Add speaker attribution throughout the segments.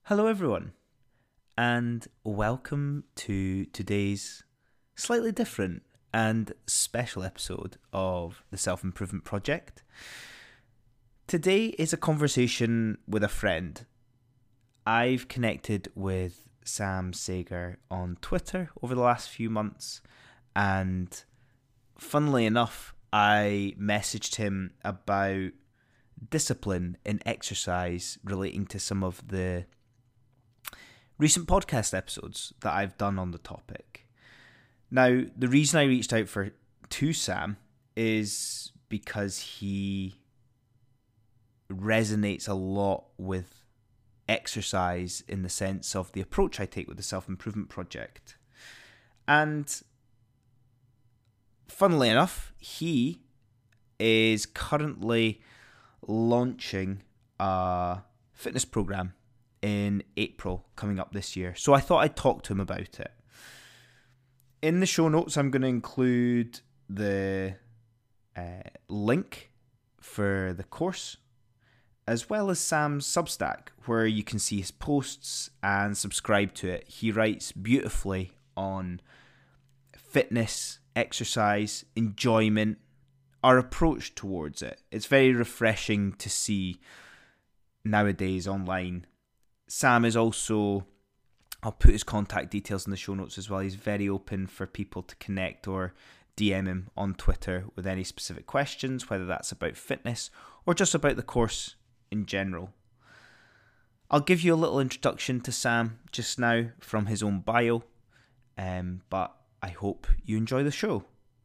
Speaker 1: Hello, everyone, and welcome to today's slightly different and special episode of the Self Improvement Project. Today is a conversation with a friend. I've connected with Sam Sager on Twitter over the last few months, and funnily enough, I messaged him about discipline in exercise relating to some of the recent podcast episodes that I've done on the topic. Now, the reason I reached out to Sam is because he resonates a lot with exercise in the sense of the approach I take with the self-improvement project. And funnily enough, he is currently launching a fitness program in April coming up this year. So I thought I'd talk to him about it. In the show notes, I'm going to include the link for the course, as well as Sam's Substack, where you can see his posts and subscribe to it. He writes beautifully on fitness, exercise, enjoyment, our approach towards it. It's very refreshing to see nowadays online. Sam is also, I'll put his contact details in the show notes as well. He's very open for people to connect or DM him on Twitter with any specific questions, whether that's about fitness or just about the course in general. I'll give you a little introduction to Sam just now from his own bio, but I hope you enjoy the show.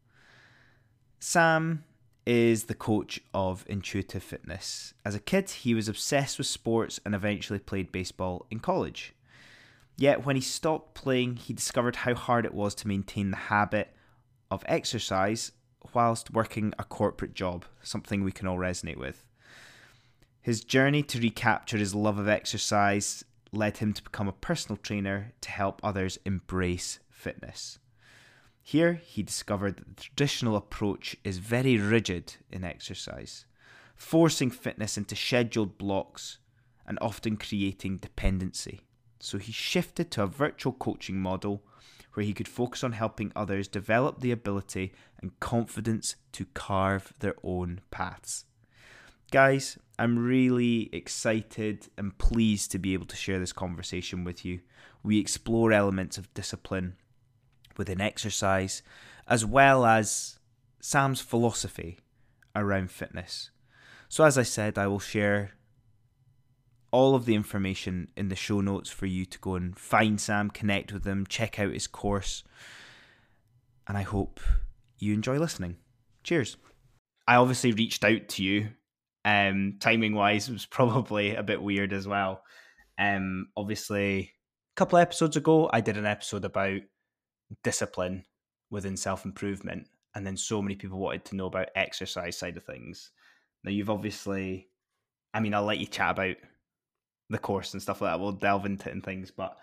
Speaker 1: Sam is the coach of Intuitive Fitness. As a kid, he was obsessed with sports and eventually played baseball in college. Yet when he stopped playing, he discovered how hard it was to maintain the habit of exercise whilst working a corporate job, something we can all resonate with. His journey to recapture his love of exercise led him to become a personal trainer to help others embrace fitness. Here, he discovered that the traditional approach is very rigid in exercise, forcing fitness into scheduled blocks and often creating dependency. So he shifted to a virtual coaching model where he could focus on helping others develop the ability and confidence to carve their own paths. Guys, I'm really excited and pleased to be able to share this conversation with you. We explore elements of discipline within exercise, as well as Sam's philosophy around fitness. So as I said, I will share all of the information in the show notes for you to go and find Sam, connect with him, check out his course, and I hope you enjoy listening. Cheers. I obviously reached out to you. Timing wise, it was probably a bit weird as well. Obviously, a couple of episodes ago, I did an episode about discipline within self-improvement, and then so many people wanted to know about exercise side of things. Now you've obviously, I'll let you chat about the course and stuff like that, we'll delve into it and things, but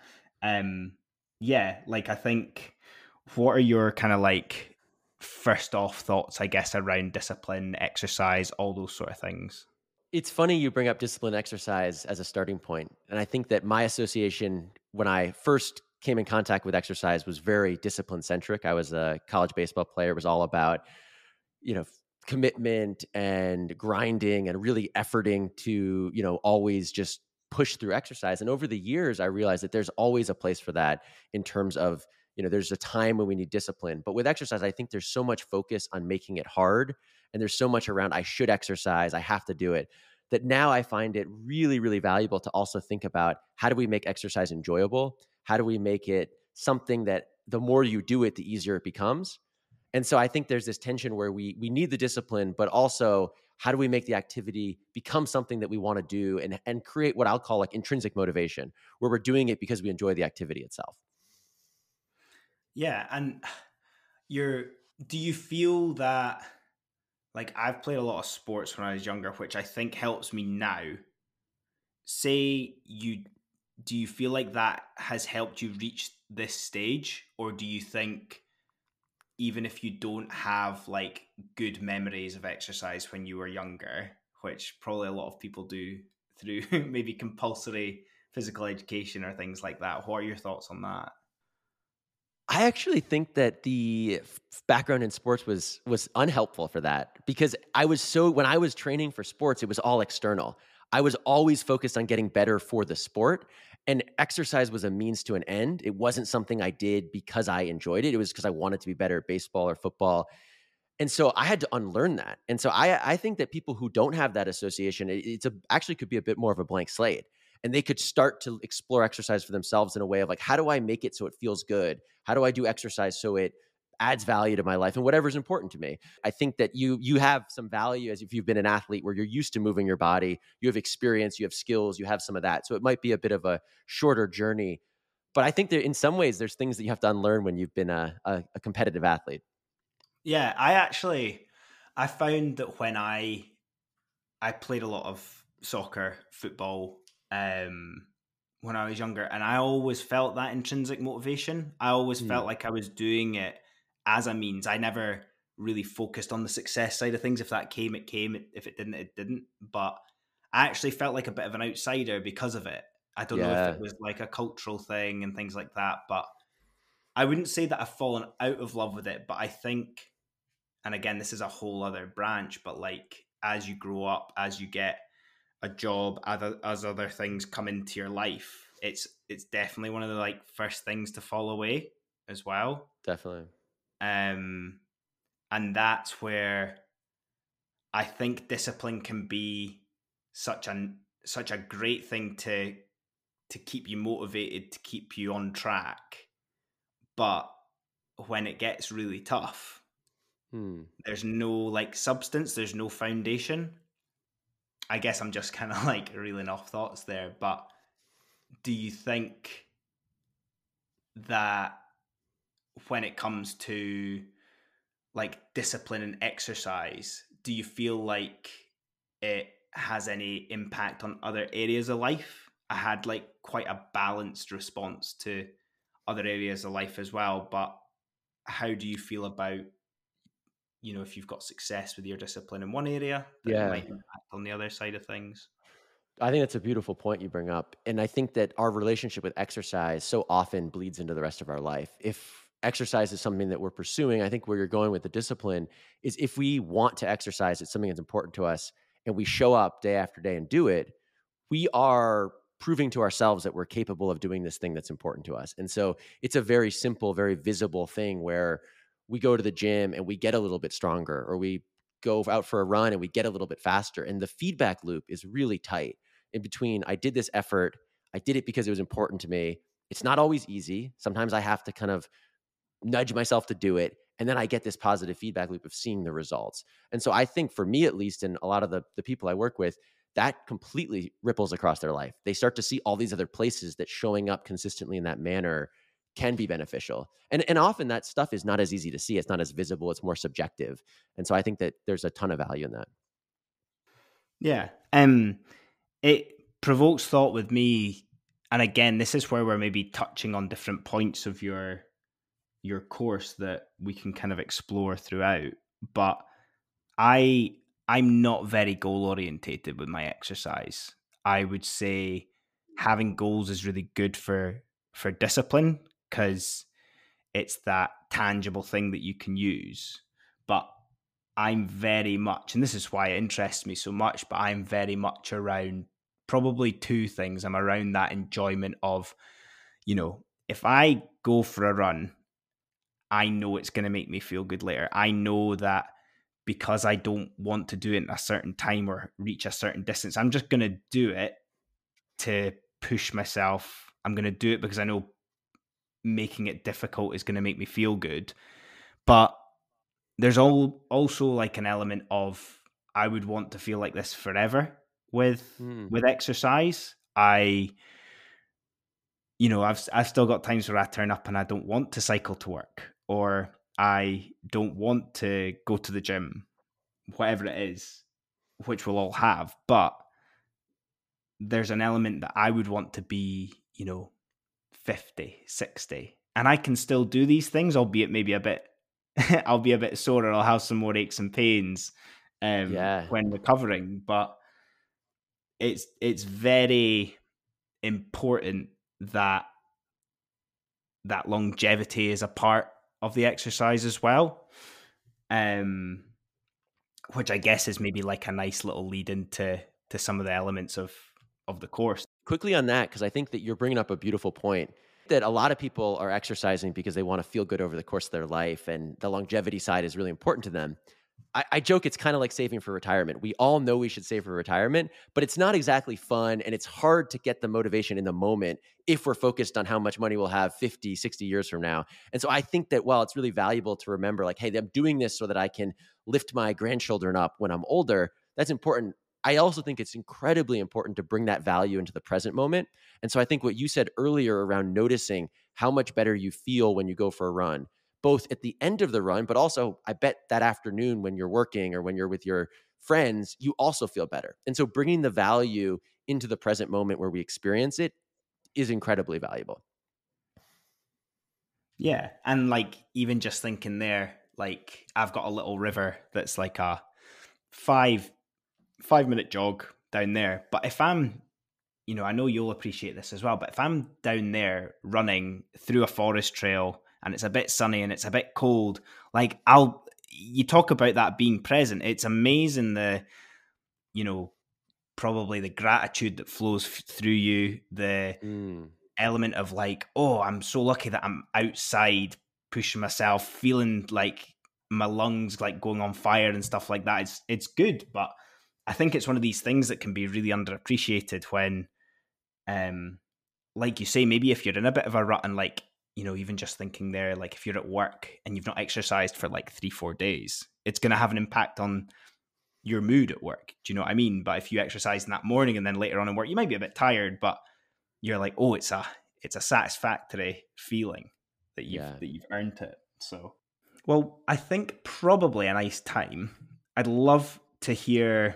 Speaker 1: I think, what are your kind of like first off thoughts, I guess, around discipline, exercise, all those sort of things?
Speaker 2: It's funny you bring up discipline exercise as a starting point. And I think that my association when I first came in contact with exercise was very discipline centric. I was a college baseball player. It was all about, commitment and grinding and really efforting to, always just push through exercise. And over the years, I realized that there's always a place for that in terms of, there's a time when we need discipline. But with exercise, I think there's so much focus on making it hard. And there's so much around, I should exercise, I have to do it, that now I find it really, really valuable to also think about, how do we make exercise enjoyable? How do we make it something that the more you do it, the easier it becomes? And so I think there's this tension where we need the discipline, but also how do we make the activity become something that we want to do and create what I'll call like intrinsic motivation, where we're doing it because we enjoy the activity itself.
Speaker 1: Yeah, and do you feel that, like, I've played a lot of sports when I was younger, which I think helps me now. Do you feel like that has helped you reach this stage, or do you think even if you don't have like good memories of exercise when you were younger, which probably a lot of people do through maybe compulsory physical education or things like that. What are your thoughts on that?
Speaker 2: I actually think that the background in sports was unhelpful for that, because when I was training for sports, it was all external. I was always focused on getting better for the sport, and exercise was a means to an end. It wasn't something I did because I enjoyed it. It was because I wanted to be better at baseball or football. And so I had to unlearn that. And so I think that people who don't have that association, actually could be a bit more of a blank slate. And they could start to explore exercise for themselves in a way of like, how do I make it so it feels good? How do I do exercise so it adds value to my life and whatever is important to me? I think that you have some value as if you've been an athlete where you're used to moving your body, you have experience, you have skills, you have some of that. So it might be a bit of a shorter journey. But I think that in some ways there's things that you have to unlearn when you've been a competitive athlete.
Speaker 1: Yeah, I found that when I played a lot of soccer, football, when I was younger, and I always felt that intrinsic motivation. I always felt like I was doing it as a means. I never really focused on the success side of things. If that came, it came. If it didn't, it didn't. But I actually felt like a bit of an outsider because of it. I don't know if
Speaker 2: Yeah.
Speaker 1: it was like a cultural thing and things like that, but I wouldn't say that I've fallen out of love with it. But I think, and again, this is a whole other branch, but like as you grow up, as you get a job, as other things come into your life, it's definitely one of the like first things to fall away as well.
Speaker 2: Definitely.
Speaker 1: And that's where I think discipline can be such a great thing to keep you motivated, to keep you on track. But when it gets really tough, there's no like substance, there's no foundation. I guess I'm just kind of like reeling off thoughts there, but do you think that when it comes to like discipline and exercise, do you feel like it has any impact on other areas of life? I had like quite a balanced response to other areas of life as well, but how do you feel about, if you've got success with your discipline in one area, that it
Speaker 2: Yeah.
Speaker 1: might impact on the other side of things?
Speaker 2: I think that's a beautiful point you bring up. And I think that our relationship with exercise so often bleeds into the rest of our life. If exercise is something that we're pursuing, I think where you're going with the discipline is if we want to exercise, it's something that's important to us, and we show up day after day and do it, we are proving to ourselves that we're capable of doing this thing that's important to us. And so it's a very simple, very visible thing where we go to the gym and we get a little bit stronger, or we go out for a run and we get a little bit faster. And the feedback loop is really tight in between. I did this effort. I did it because it was important to me. It's not always easy. Sometimes I have to kind of nudge myself to do it. And then I get this positive feedback loop of seeing the results. And so I think for me, at least, and a lot of the people I work with, that completely ripples across their life. They start to see all these other places that showing up consistently in that manner can be beneficial. And often that stuff is not as easy to see. It's not as visible. It's more subjective. And so I think that there's a ton of value in that.
Speaker 1: Yeah. It provokes thought with me, and again, this is where we're maybe touching on different points of your course that we can kind of explore throughout. But I'm not very goal orientated with my exercise. I would say having goals is really good for discipline, because it's that tangible thing that you can use. But I'm very much, and this is why it interests me so much, but I'm very much around probably two things. I'm around that enjoyment of, if I go for a run, I know it's going to make me feel good later. I know that because I don't want to do it in a certain time or reach a certain distance, I'm just going to do it to push myself. I'm going to do it because I know making it difficult is going to make me feel good. But there's also like an element of, I would want to feel like this forever with exercise. I've still got times where I turn up and I don't want to cycle to work, or I don't want to go to the gym, whatever it is, which we'll all have. But there's an element that I would want to be, 50, 60, and I can still do these things, albeit maybe a bit, I'll be a bit sore, or I'll have some more aches and pains when recovering. But it's very, important that longevity is a part of the exercise as well. Which I guess is maybe like a nice little lead into some of the elements of the course.
Speaker 2: Quickly on that, because I think that you're bringing up a beautiful point, that a lot of people are exercising because they want to feel good over the course of their life, and the longevity side is really important to them. I joke it's kind of like saving for retirement. We all know we should save for retirement, but it's not exactly fun, and it's hard to get the motivation in the moment if we're focused on how much money we'll have 50, 60 years from now. And so I think that while it's really valuable to remember, like, hey, I'm doing this so that I can lift my grandchildren up when I'm older, that's important. I also think it's incredibly important to bring that value into the present moment. And so I think what you said earlier around noticing how much better you feel when you go for a run, both at the end of the run, but also I bet that afternoon when you're working or when you're with your friends, you also feel better. And so bringing the value into the present moment where we experience it is incredibly valuable.
Speaker 1: Yeah. And like, even just thinking there, like, I've got a little river that's like a 5-minute jog down there. But if I'm, I know you'll appreciate this as well, but if I'm down there running through a forest trail and it's a bit sunny and it's a bit cold, like, you talk about that being present. It's amazing probably the gratitude that flows through you, the element of like, oh, I'm so lucky that I'm outside pushing myself, feeling like my lungs like going on fire and stuff like that. It's good, but I think it's one of these things that can be really underappreciated when, like you say, maybe if you're in a bit of a rut and like, even just thinking there, like if you're at work and you've not exercised for like 3-4 days, it's going to have an impact on your mood at work. Do you know what I mean? But if you exercise in that morning and then later on in work, you might be a bit tired, but you're like, oh, it's a satisfactory feeling that you've earned it. So, well, I think probably a nice time. I'd love to hear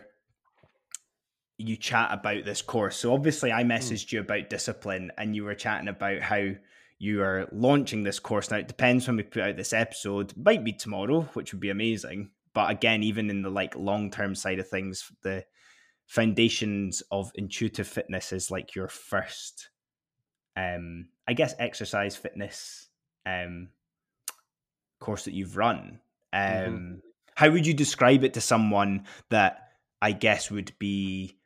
Speaker 1: you chat about this course. So obviously I messaged you about discipline and you were chatting about how you are launching this course. Now it depends when we put out this episode. It might be tomorrow, which would be amazing. But again, even in the like long-term side of things, the foundations of intuitive fitness is like your first, I guess, exercise fitness course that you've run. How would you describe it to someone that I guess would be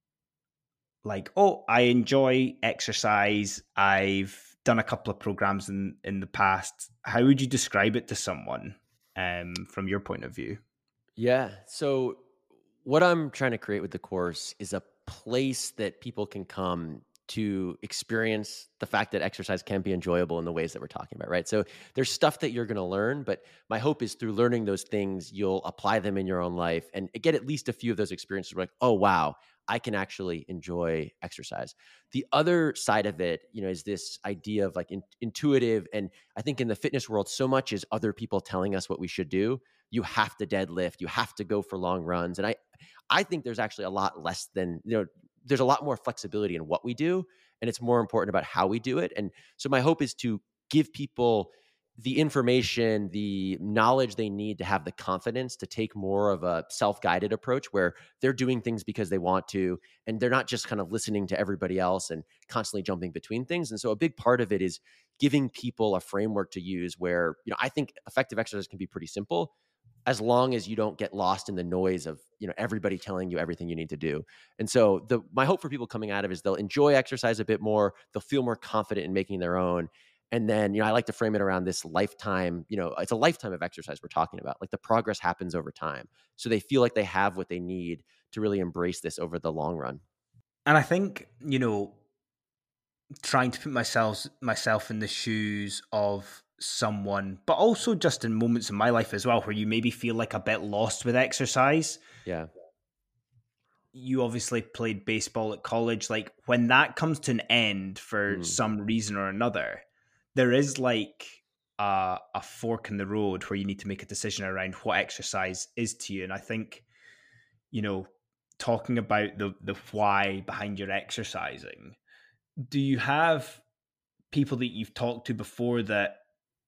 Speaker 1: like, oh, I enjoy exercise, I've done a couple of programs in the past? How would you describe it to someone from your point of view?
Speaker 2: Yeah. So what I'm trying to create with the course is a place that people can come to experience the fact that exercise can be enjoyable in the ways that we're talking about, right? So there's stuff that you're going to learn, but my hope is through learning those things, you'll apply them in your own life and get at least a few of those experiences where like, oh, wow, I can actually enjoy exercise. The other side of it, is this idea of like intuitive. And I think in the fitness world, so much is other people telling us what we should do. You have to deadlift, you have to go for long runs. And I think there's actually a lot less than, there's a lot more flexibility in what we do, and it's more important about how we do it. And so my hope is to give people the information, the knowledge they need to have the confidence to take more of a self-guided approach where they're doing things because they want to, and they're not just kind of listening to everybody else and constantly jumping between things. And so a big part of it is giving people a framework to use where, I think effective exercise can be pretty simple as long as you don't get lost in the noise of, everybody telling you everything you need to do. And so my hope for people coming out of it is they'll enjoy exercise a bit more. They'll feel more confident in making their own. And then, I like to frame it around this lifetime, it's a lifetime of exercise we're talking about. Like the progress happens over time. So they feel like they have what they need to really embrace this over the long run.
Speaker 1: And I think, trying to put myself in the shoes of someone, but also just in moments in my life as well, where you maybe feel like a bit lost with exercise.
Speaker 2: Yeah.
Speaker 1: You obviously played baseball at college. Like when that comes to an end for some reason or another, there is like a fork in the road where you need to make a decision around what exercise is to you. And I think, talking about the why behind your exercising, do you have people that you've talked to before that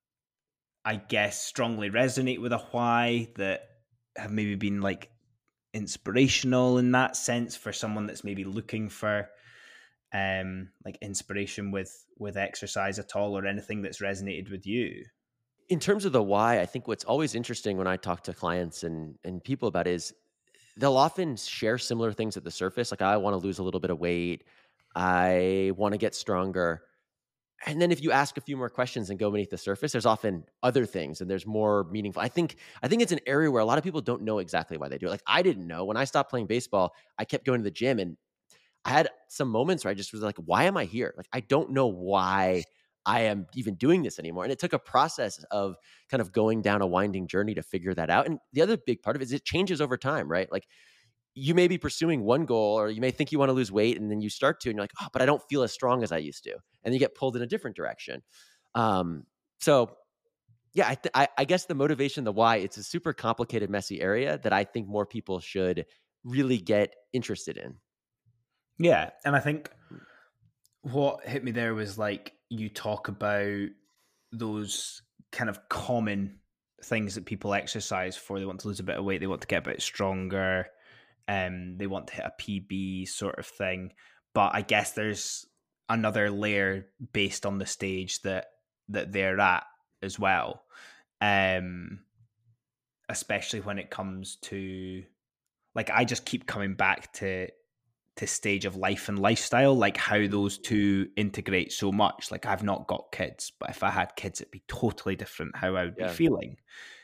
Speaker 1: I guess strongly resonate with a why, that have maybe been like inspirational in that sense for someone that's maybe looking for like inspiration with exercise at all, or anything that's resonated with you?
Speaker 2: In terms of the why, I think what's always interesting when I talk to clients and people about it is they'll often share similar things at the surface. Like, I want to lose a little bit of weight. I want to get stronger. And then if you ask a few more questions and go beneath the surface, there's often other things and there's more meaningful. I think it's an area where a lot of people don't know exactly why they do it. Like, I didn't know when I stopped playing baseball, I kept going to the gym and I had some moments where I just was like, why am I here? Like, I don't know why I am even doing this anymore. And it took a process of kind of going down a winding journey to figure that out. And the other big part of it is it changes over time, right? Like, you may be pursuing one goal, or you may think you want to lose weight, and then you start to, and you're like, oh, but I don't feel as strong as I used to. And you get pulled in a different direction. So yeah, I guess the motivation, the why, it's a super complicated, messy area that I think more people should really get interested in.
Speaker 1: Yeah, and I think what hit me there was like you talk about those kind of common things that people exercise for. They want to lose a bit of weight, they want to get a bit stronger, they want to hit a PB sort of thing. But I guess there's another layer based on the stage that they're at as well. Um, Especially when it comes to, like, I just keep coming back to stage of life and lifestyle, like how those two integrate so much. Like, I've not got kids, but if I had kids, it'd be totally different how I would be
Speaker 2: Yeah.
Speaker 1: feeling,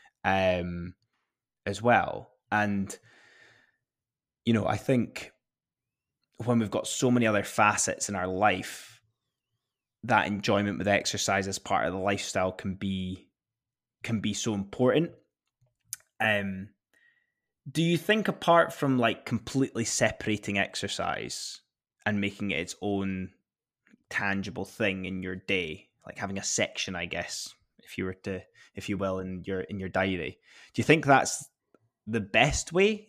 Speaker 1: as well. And I think when we've got so many other facets in our life, that enjoyment with exercise as part of the lifestyle can be so important. um Do you think, apart from like completely separating exercise and making it its own tangible thing in your day, like having a section, I guess, if you will, in your diary, do you think that's the best way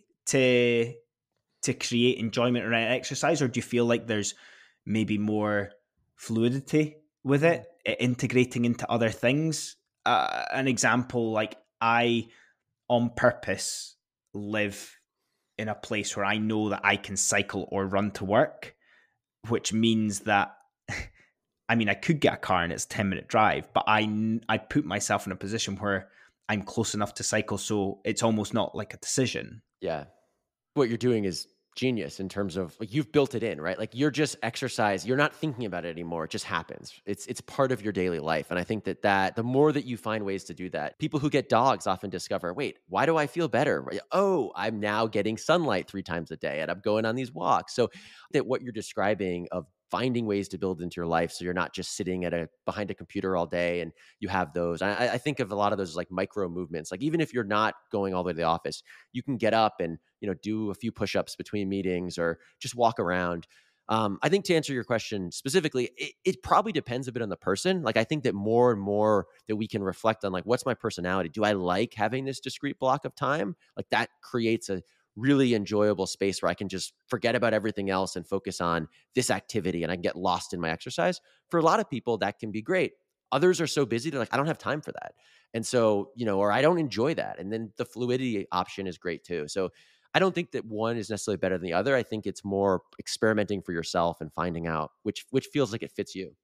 Speaker 1: to create enjoyment around exercise, or do you feel like there's maybe more fluidity with it, integrating into other things? An example, like, I on purpose live in a place where I know that I can cycle or run to work, which means that I mean, I could get a car and it's a 10-minute drive, but I put myself in a position where I'm close enough to cycle, so it's almost not like a decision.
Speaker 2: Yeah. What you're doing is genius in terms of, like, you've built it in, right? Like, you're just exercise. You're not thinking about it anymore. It just happens. It's part of your daily life. And I think that the more that you find ways to do that, people who get dogs often discover, wait, why do I feel better? Right? Oh, I'm now getting sunlight 3 times a day and I'm going on these walks. So that what you're describing of finding ways to build into your life, so you're not just sitting behind a computer all day, and you have those. I think of a lot of those as like micro movements. Like, even if you're not going all the way to the office, you can get up and do a few push-ups between meetings or just walk around. I think, to answer your question specifically, it probably depends a bit on the person. Like, I think that more and more that we can reflect on, like, what's my personality? Do I like having this discrete block of time? Like, that creates a really enjoyable space where I can just forget about everything else and focus on this activity, and I can get lost in my exercise. For a lot of people, that can be great. Others are so busy, they're like, I don't have time for that. And so, or I don't enjoy that. And then the fluidity option is great too. So I don't think that one is necessarily better than the other. I think it's more experimenting for yourself and finding out which feels like it fits you.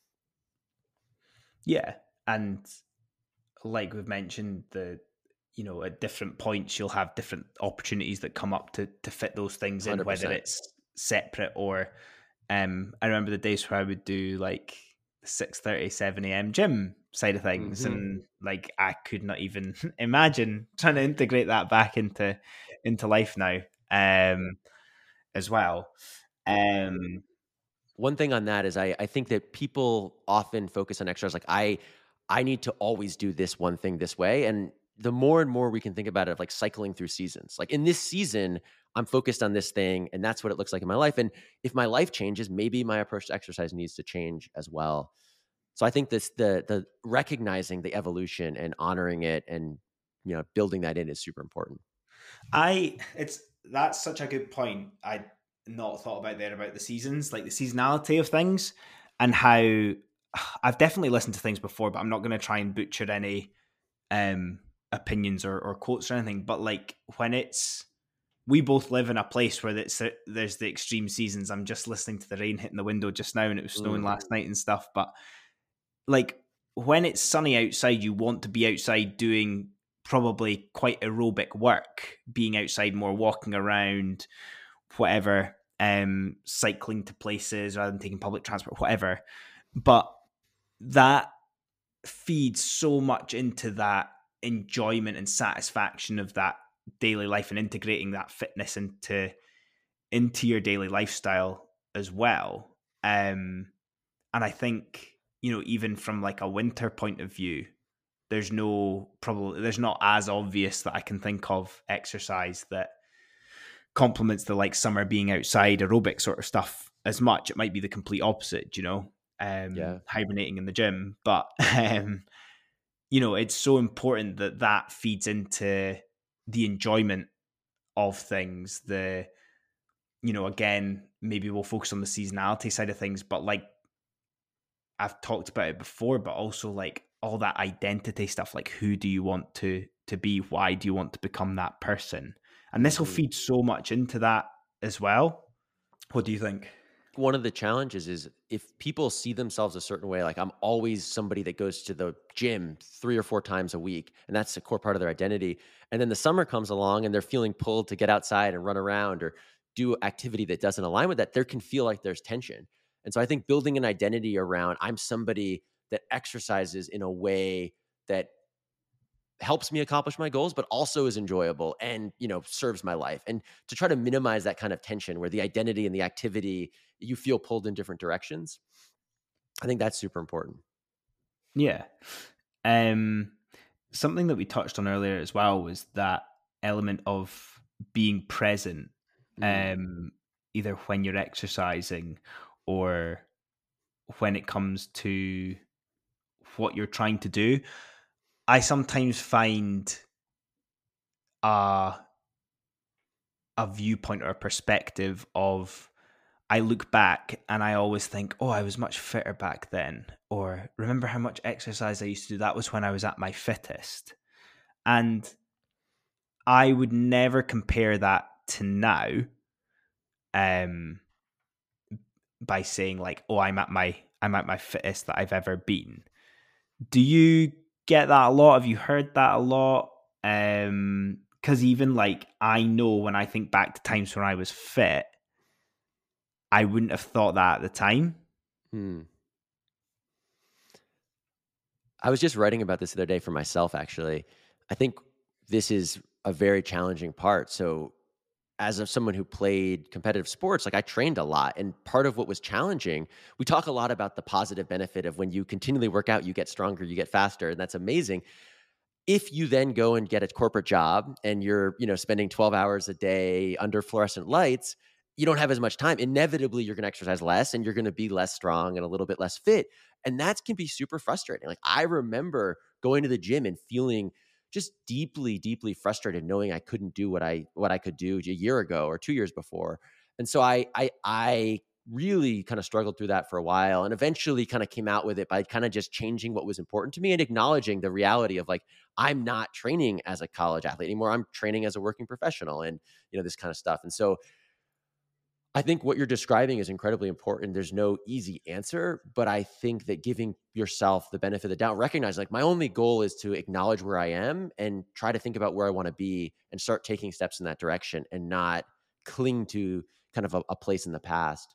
Speaker 1: Yeah, and like we've mentioned, at different points you'll have different opportunities that come up to fit those things in, whether
Speaker 2: 100%.
Speaker 1: it's separate or I remember the days where I would do like the 6:30, 7 a.m. gym side of things,
Speaker 2: Mm-hmm.
Speaker 1: and like I could not even imagine trying to integrate that back into life now, as well. Um
Speaker 2: One thing on that is I think that people often focus on exercise. Like, I need to always do this one thing this way. And the more and more we can think about it, of like cycling through seasons. Like, in this season, I'm focused on this thing, and that's what it looks like in my life. And if my life changes, maybe my approach to exercise needs to change as well. So I think the recognizing the evolution and honoring it and building that in is super important.
Speaker 1: that's such a good point. I not thought about there about the seasons, like the seasonality of things, and how I've definitely listened to things before, but I'm not going to try and butcher any opinions or quotes or anything. But like we both live in a place where there's the extreme seasons. I'm just listening to the rain hitting the window just now, and it was snowing last night and stuff. But like when it's sunny outside, you want to be outside doing probably quite aerobic work, being outside more, walking around, whatever, cycling to places rather than taking public transport, whatever. But that feeds so much into that enjoyment and satisfaction of that daily life and integrating that fitness into your daily lifestyle as well. And I think, even from like a winter point of view, there's not as obvious that I can think of exercise that complements the like summer being outside aerobic sort of stuff as much. It might be the complete opposite, hibernating in the gym. But it's so important that feeds into the enjoyment of things. Again, maybe we'll focus on the seasonality side of things, but like I've talked about it before, but also like all that identity stuff, like who do you want to be? Why do you want to become that person? And this will feed so much into that as well. What do you think?
Speaker 2: One of the challenges is if people see themselves a certain way, like I'm always somebody that goes to the gym 3 or 4 times a week, and that's a core part of their identity. And then the summer comes along and they're feeling pulled to get outside and run around or do activity that doesn't align with that, there can feel like there's tension. And so I think building an identity around I'm somebody that exercises in a way that helps me accomplish my goals, but also is enjoyable and, serves my life. And to try to minimize that kind of tension where the identity and the activity, you feel pulled in different directions. I think that's super important.
Speaker 1: Yeah. Something that we touched on earlier as well was that element of being present, either when you're exercising or when it comes to what you're trying to do. I sometimes find a viewpoint or a perspective of, I look back and I always think, oh, I was much fitter back then. Or remember how much exercise I used to do? That was when I was at my fittest. And I would never compare that to now, by saying like, oh, I'm at my fittest that I've ever been. Do you get that a lot? Have you heard that a lot? Because even like I know when I think back to times when I was fit, I wouldn't have thought that at the time.
Speaker 2: I was just writing about this the other day for myself, actually. I think this is a very challenging part. So as someone who played competitive sports, like I trained a lot. And part of what was challenging, we talk a lot about the positive benefit of when you continually work out, you get stronger, you get faster. And that's amazing. If you then go and get a corporate job and you're, spending 12 hours a day under fluorescent lights, you don't have as much time. Inevitably, you're going to exercise less and you're going to be less strong and a little bit less fit. And that can be super frustrating. Like I remember going to the gym and feeling just deeply, deeply frustrated knowing I couldn't do what I could do a year ago or 2 years before. And so I really kind of struggled through that for a while and eventually kind of came out with it by kind of just changing what was important to me and acknowledging the reality of like, I'm not training as a college athlete anymore. I'm training as a working professional and, this kind of stuff. And so I think what you're describing is incredibly important. There's no easy answer, but I think that giving yourself the benefit of the doubt, recognize like my only goal is to acknowledge where I am and try to think about where I want to be and start taking steps in that direction and not cling to kind of a place in the past.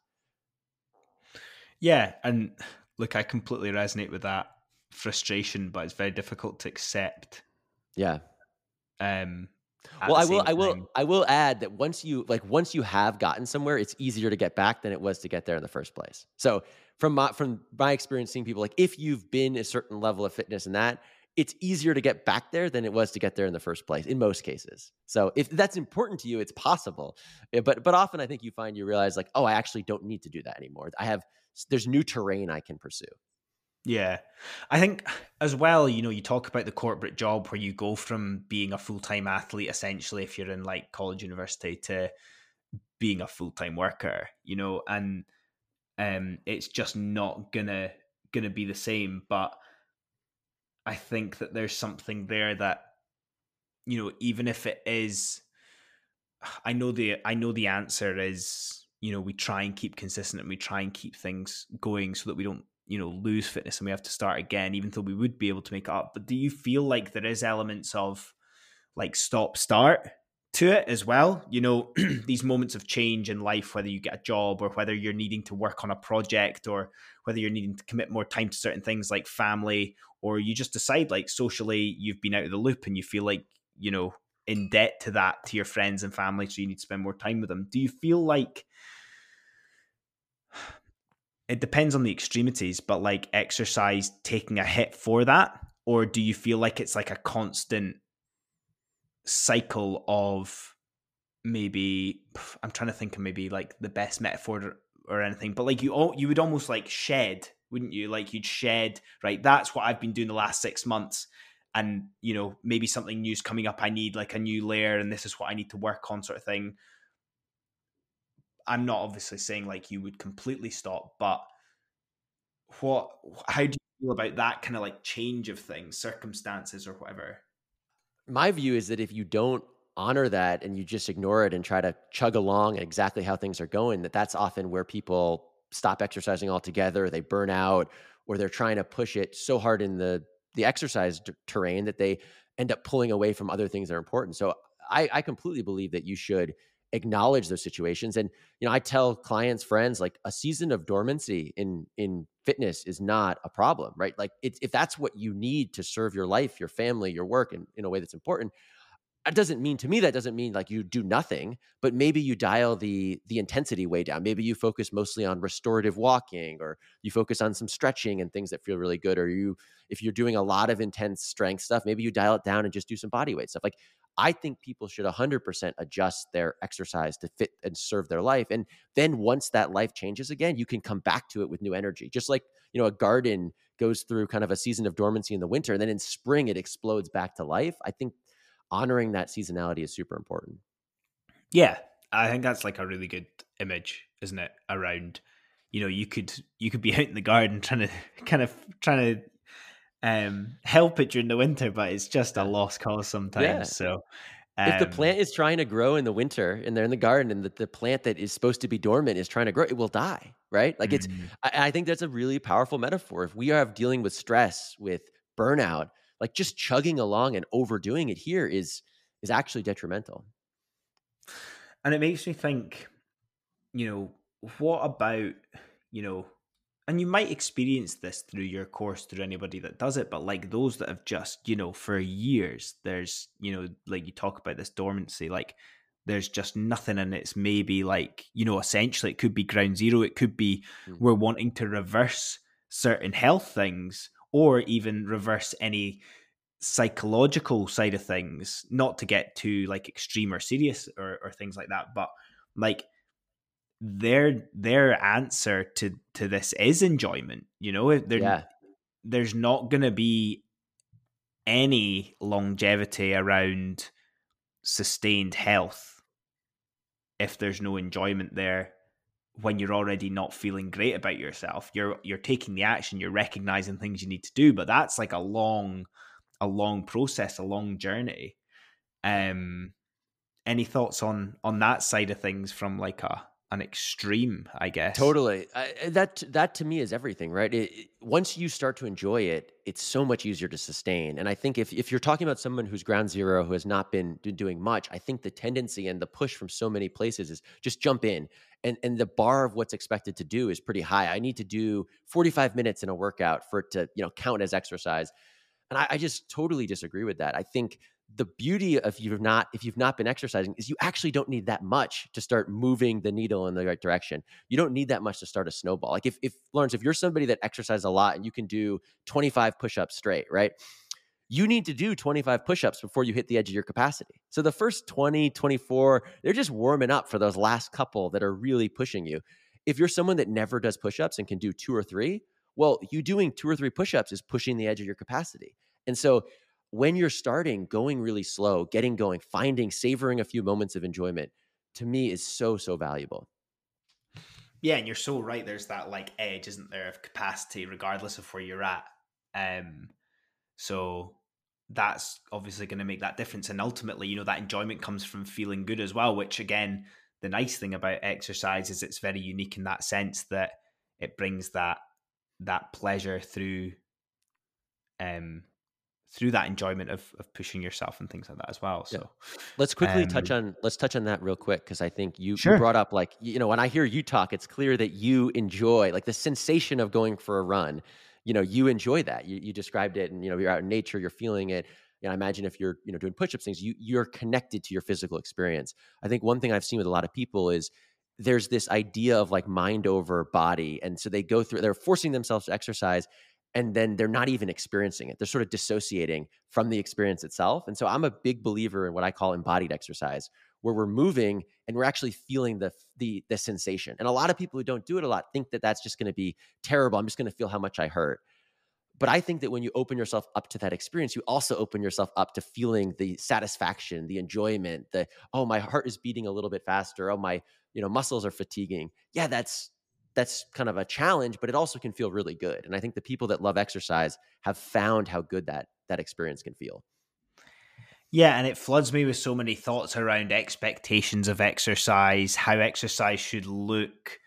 Speaker 1: Yeah. And look, I completely resonate with that frustration, but it's very difficult to accept.
Speaker 2: Yeah.
Speaker 1: Well,
Speaker 2: I will add that once you have gotten somewhere, it's easier to get back than it was to get there in the first place. So from my experience seeing people, like if you've been a certain level of fitness and that, it's easier to get back there than it was to get there in the first place in most cases. So if that's important to you, it's possible. But often I think you realize like, oh, I actually don't need to do that anymore. There's new terrain I can pursue.
Speaker 1: Yeah. I think as well, you talk about the corporate job where you go from being a full-time athlete, essentially, if you're in like college, university, to being a full-time worker, and it's just not gonna be the same. But I think that there's something there that, even if it is I know the answer is, we try and keep consistent and we try and keep things going so that we don't, lose fitness and we have to start again, even though we would be able to make it up. But do you feel like there is elements of like stop start to it as well? These moments of change in life, whether you get a job or whether you're needing to work on a project or whether you're needing to commit more time to certain things like family, or you just decide like socially you've been out of the loop and you feel like, in debt to that, to your friends and family, so you need to spend more time with them. Do you feel like it depends on the extremities, but like exercise taking a hit for that? Or do you feel like it's like a constant cycle of, maybe, I'm trying to think of maybe like the best metaphor or anything, but like you would almost like shed, wouldn't you? Like you'd shed, right? That's what I've been doing the last 6 months. And, maybe something new's coming up. I need like a new layer and this is what I need to work on, sort of thing. I'm not obviously saying like you would completely stop, but how do you feel about that kind of like change of things, circumstances or whatever?
Speaker 2: My view is that if you don't honor that and you just ignore it and try to chug along at exactly how things are going, that's often where people stop exercising altogether. They burn out, or they're trying to push it so hard in the exercise terrain that they end up pulling away from other things that are important. So I completely believe that you should acknowledge those situations. And I tell clients, friends, like a season of dormancy in fitness is not a problem, right? Like if that's what you need to serve your life, your family, your work in a way that's important, that doesn't mean like you do nothing, but maybe you dial the intensity way down. Maybe you focus mostly on restorative walking, or you focus on some stretching and things that feel really good. Or if you're doing a lot of intense strength stuff, maybe you dial it down and just do some body weight stuff. Like, I think people should 100% adjust their exercise to fit and serve their life. And then once that life changes again, you can come back to it with new energy. Just like, a garden goes through kind of a season of dormancy in the winter, and then in spring it explodes back to life. I think honoring that seasonality is super important.
Speaker 1: Yeah, I think that's like a really good image, isn't it? Around, you could be out in the garden trying to help it during the winter, but it's just a
Speaker 2: Yeah.
Speaker 1: lost cause sometimes.
Speaker 2: Yeah.
Speaker 1: So,
Speaker 2: If the
Speaker 1: um,
Speaker 2: plant is trying to grow in the winter and they're in the garden, and the plant that is supposed to be dormant is trying to grow, it will die, right? Like
Speaker 1: mm,
Speaker 2: I think that's a really powerful metaphor. If we are dealing with stress, with burnout, like just chugging along and overdoing it here is actually detrimental.
Speaker 1: and it makes me think, you know, what about, you know, and you might experience this through your course, through anybody that does it, but like those that have just, for years, there's, like you talk about this dormancy, like there's just nothing, and it's maybe like, essentially it could be ground zero. It could be
Speaker 2: Mm.
Speaker 1: we're wanting to reverse certain health things or even reverse any psychological side of things, not to get too like extreme or serious or things like that, but like their answer to this is enjoyment.
Speaker 2: Yeah.
Speaker 1: There's not going to be any longevity around sustained health if there's no enjoyment there. When you're already not feeling great about yourself, you're taking the action, you're recognizing things you need to do, but that's like a long process, a long journey. um any thoughts on that side of things from like an extreme, I guess?
Speaker 2: Totally. That to me is everything, right? Once you start to enjoy it, it's so much easier to sustain. And I think if you're talking about someone who's ground zero, who has not been doing much, I think the tendency and the push from so many places is just jump in. And the bar of what's expected to do is pretty high. I need to do 45 minutes in a workout for it to count as exercise. And I just totally disagree with that. I think the beauty of if you've not been exercising is you actually don't need that much to start moving the needle in the right direction. You don't need that much to start a snowball. Like if Lawrence, if you're somebody that exercises a lot and you can do 25 push-ups straight, right? You need to do 25 push-ups before you hit the edge of your capacity. So the first 20, 24, they're just warming up for those last couple that are really pushing you. If you're someone that never does push-ups and can do 2 or 3, well, you doing 2 or 3 push-ups is pushing the edge of your capacity. And so when you're starting, going really slow, getting going, savoring a few moments of enjoyment, to me is so, so valuable.
Speaker 1: Yeah, and you're so right. There's that like edge, isn't there, of capacity, regardless of where you're at. So that's obviously going to make that difference. And ultimately, that enjoyment comes from feeling good as well, which again, the nice thing about exercise is it's very unique in that sense that it brings that pleasure um through that enjoyment of pushing yourself and things like that as well.
Speaker 2: Yeah.
Speaker 1: So um
Speaker 2: Let's touch on that real quick, because I think you
Speaker 1: sure.
Speaker 2: brought up, like, when I hear you talk, it's clear that you enjoy, like, the sensation of going for a run. You enjoy that. You described it, and you're out in nature, you're feeling it. I imagine if you're doing push-ups, things, you're connected to your physical experience. I think one thing I've seen with a lot of people is there's this idea of like mind over body, and so they're forcing themselves to exercise, and then they're not even experiencing it. They're sort of dissociating from the experience itself. And so I'm a big believer in what I call embodied exercise, where we're moving and we're actually feeling the sensation. And a lot of people who don't do it a lot think that that's just going to be terrible. I'm just going to feel how much I hurt. But I think that when you open yourself up to that experience, you also open yourself up to feeling the satisfaction, the enjoyment, oh, my heart is beating a little bit faster. Oh, my, muscles are fatiguing. Yeah, that's kind of a challenge, but it also can feel really good. And I think the people that love exercise have found how good that experience can feel.
Speaker 1: Yeah, and it floods me with so many thoughts around expectations of exercise, how exercise should look.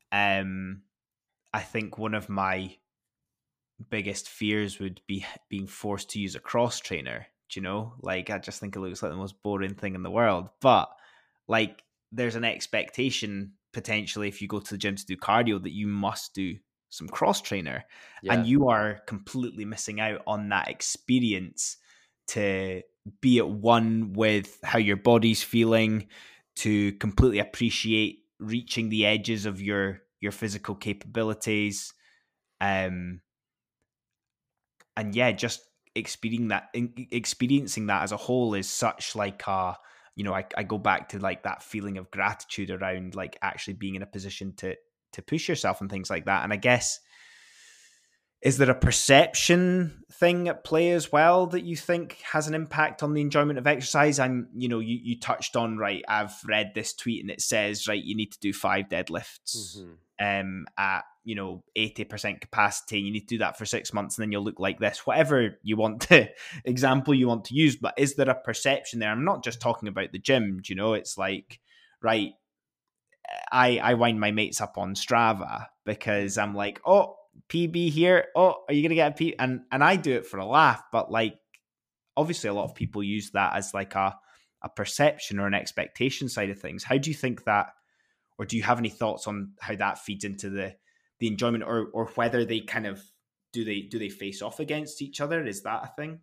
Speaker 1: I think one of my biggest fears would be being forced to use a cross trainer. Do you know? Like, I just think it looks like the most boring thing in the world. But like, there's an expectation potentially if you go to the gym to do cardio that you must do some cross trainer, and
Speaker 2: Yeah.
Speaker 1: you are completely missing out on that experience to be at one with how your body's feeling, to completely appreciate reaching the edges of your physical capabilities. um and yeah, just experiencing that as a whole is such like I go back to like that feeling of gratitude around like actually being in a position to push yourself and things like that. And I guess, is there a perception thing at play as well that you think has an impact on the enjoyment of exercise? You touched on, right, I've read this tweet and it says, right, you need to do 5 deadlifts
Speaker 2: Hmm.
Speaker 1: at 80% capacity, and you need to do that for 6 months and then you'll look like this, whatever you want to example you want to use. But is there a perception there? I'm not just talking about the gym, it's like, right, I wind my mates up on Strava because I'm like, oh, PB here. Oh, are you gonna get a P? And I do it for a laugh, but like obviously a lot of people use that as like a perception or an expectation side of things. How do you think that, or do you have any thoughts on how that feeds into the enjoyment, or whether they kind of do they face off against each other? Is that a thing?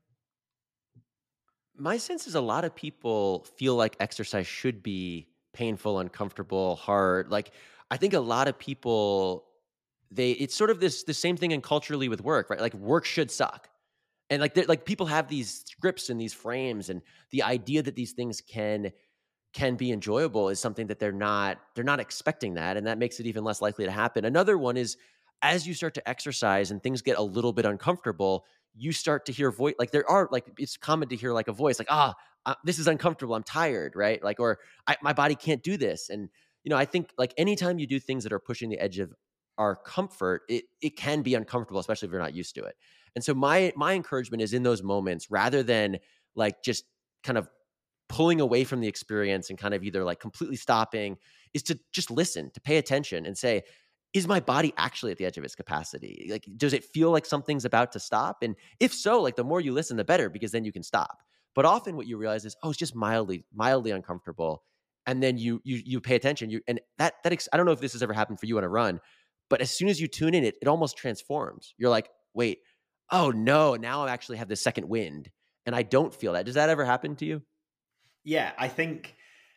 Speaker 2: My sense is a lot of people feel like exercise should be painful, uncomfortable, hard. Like, I think a lot of people, it's sort of the same thing in culturally with work, right? Like, work should suck. And like people have these scripts and these frames, and the idea that these things can be enjoyable is something that they're not expecting that, and that makes it even less likely to happen. Another one is, as you start to exercise and things get a little bit uncomfortable, you start to hear voice, like, there are, like, it's common to hear like a voice like, this is uncomfortable, I'm tired, right? Like, or my body can't do this. And I think, like, anytime you do things that are pushing the edge of our comfort, it can be uncomfortable, especially if you're not used to it. And so my encouragement is, in those moments, rather than like just kind of pulling away from the experience and kind of either like completely stopping, is to just listen, to pay attention and say, is my body actually at the edge of its capacity? Like, does it feel like something's about to stop? And if so, like, the more you listen, the better, because then you can stop. But often what you realize is, oh, it's just mildly uncomfortable. And then you pay attention. And I don't know if this has ever happened for you on a run, but as soon as you tune in, it almost transforms. You're like, wait, oh no, now I actually have the second wind, and I don't feel that. Does that ever happen to you?
Speaker 1: Yeah, I think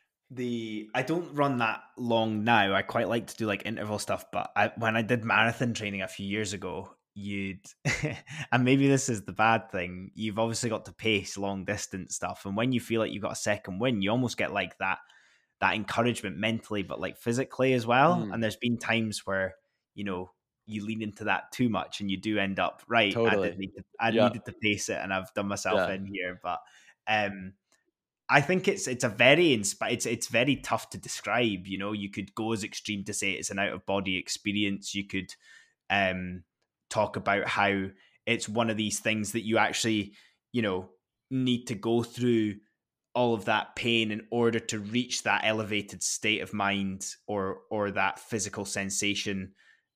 Speaker 1: I don't run that long now. I quite like to do like interval stuff, but when I did marathon training a few years ago, you'd and maybe this is the bad thing, you've obviously got to pace long distance stuff, and when you feel like you've got a second win, you almost get like that encouragement mentally, but like physically as well.
Speaker 2: Mm,
Speaker 1: And there's been times where you lean into that too much, and you do end up, right,
Speaker 2: totally.
Speaker 1: I
Speaker 2: Yeah.
Speaker 1: needed to pace it, and I've done myself
Speaker 2: Yeah.
Speaker 1: in here. But um I think it's a very it's very tough to describe. You could go as extreme to say it's an out of body experience. You could um talk about how it's one of these things that you actually, you know need to go through all of that pain in order to reach that elevated state of mind or that physical sensation.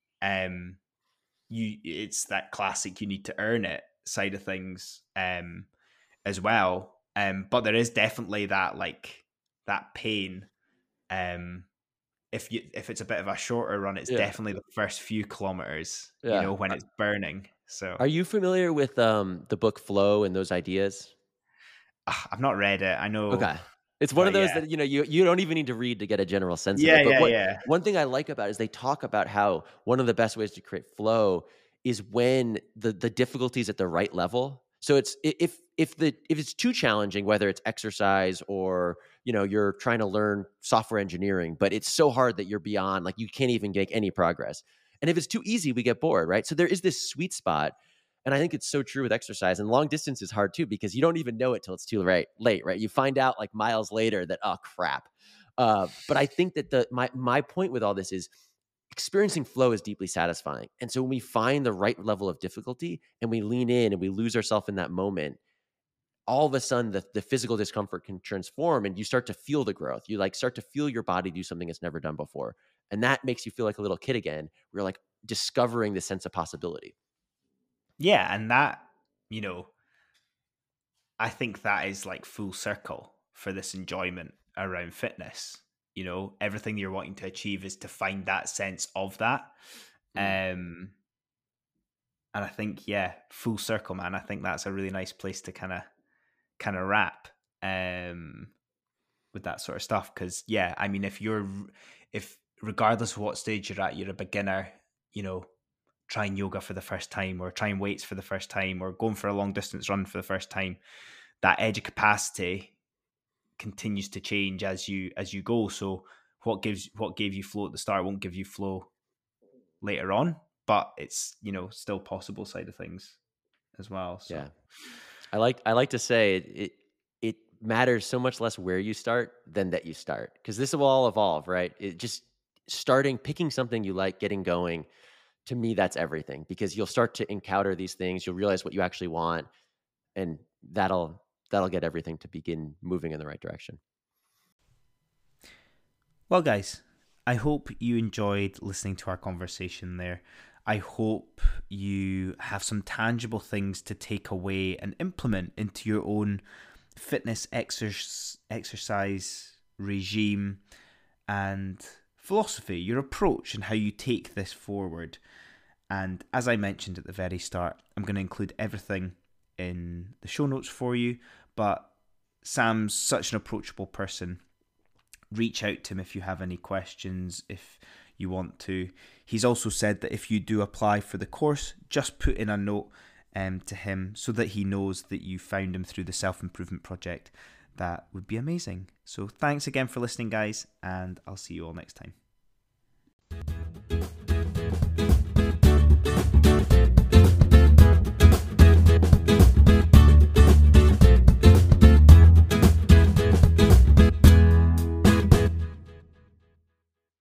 Speaker 1: It's that classic you need to earn it side of things as well. But there is definitely that like that pain. If it's a bit of a shorter run, it's definitely the first few kilometers, when it's burning. So
Speaker 2: are you familiar with the book Flow and those ideas?
Speaker 1: I've not read it. I know.
Speaker 2: Okay. It's one of those that, you don't even need to read to get a general sense of it. But one thing I like about it is they talk about how one of the best ways to create flow is when the difficulty is at the right level. So it's if it's too challenging, whether it's exercise or, you're trying to learn software engineering, but it's so hard that you're beyond, like you can't even make any progress. And if it's too easy, we get bored, right? So there is this sweet spot. And I think it's so true with exercise, and long distance is hard too, because you don't even know it till it's too late, right? You find out like miles later that, oh crap. But I think that my point with all this is experiencing flow is deeply satisfying. And so when we find the right level of difficulty and we lean in and we lose ourselves in that moment, all of a sudden the physical discomfort can transform and you start to feel the growth. You like start to feel your body do something it's never done before. And that makes you feel like a little kid again. We're like discovering the sense of possibility.
Speaker 1: Yeah, and that, I think that is like full circle for this enjoyment around fitness. Everything you're wanting to achieve is to find that sense of that. And I think, full circle, man. I think that's a really nice place to kind of wrap with that sort of stuff. Because I mean, if regardless of what stage you're at, you're a beginner, trying yoga for the first time or trying weights for the first time or going for a long distance run for the first time, that edge of capacity continues to change as you go. So what gave you flow at the start won't give you flow later on, but it's still possible side of things as well. So
Speaker 2: yeah, I like to say it matters so much less where you start than that you start, because this will all evolve, right? It just picking something you like, getting going. To me, that's everything, because you'll start to encounter these things. You'll realize what you actually want, and that'll get everything to begin moving in the right direction.
Speaker 1: Well, guys, I hope you enjoyed listening to our conversation there. I hope you have some tangible things to take away and implement into your own fitness exercise regime and philosophy, your approach, and how you take this forward. And as I mentioned at the very start, I'm going to include everything in the show notes for you. But Sam's such an approachable person. Reach out to him if you have any questions, if you want to. He's also said that if you do apply for the course, just put in a note to him so that he knows that you found him through the Self-Improvement Project. That would be amazing. So thanks again for listening, guys, and I'll see you all next time.